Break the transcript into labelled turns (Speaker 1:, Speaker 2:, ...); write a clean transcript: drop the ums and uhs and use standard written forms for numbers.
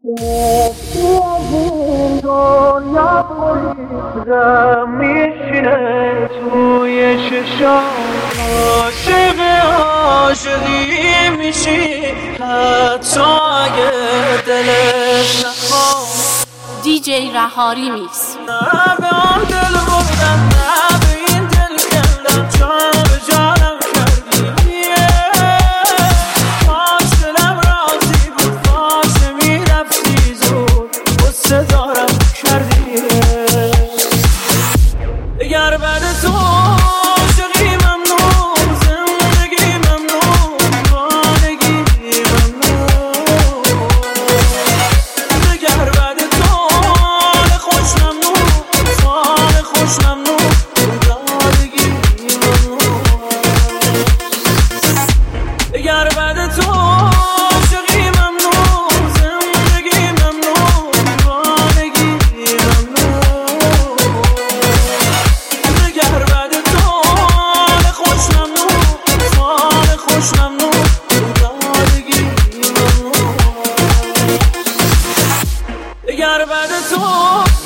Speaker 1: این دنیا بریزم میشینه توی چشام عاشقی میشی حتی اگه دلت نخوام
Speaker 2: دیجی رهاری میکس.
Speaker 1: نه به آن دل بردم نه به این دل کندم جان به جانم کردی کاش دلم راضی بود کاش نمیرفتی زود غصه دارم کردی اگر بعد تو عاشقی ممنون زندگی ممنون دیوانگی ممنون اگر بعد تو حال خوش ممنون حال خوش ممنون دادگی ممنون اگر بعد تو عاشقی ممنون زندگی ممنون دیوانگی ممنون اگر بعد تو حال خوش ممنون حال خوش ممنون دادگی ممنون اگر بعد تو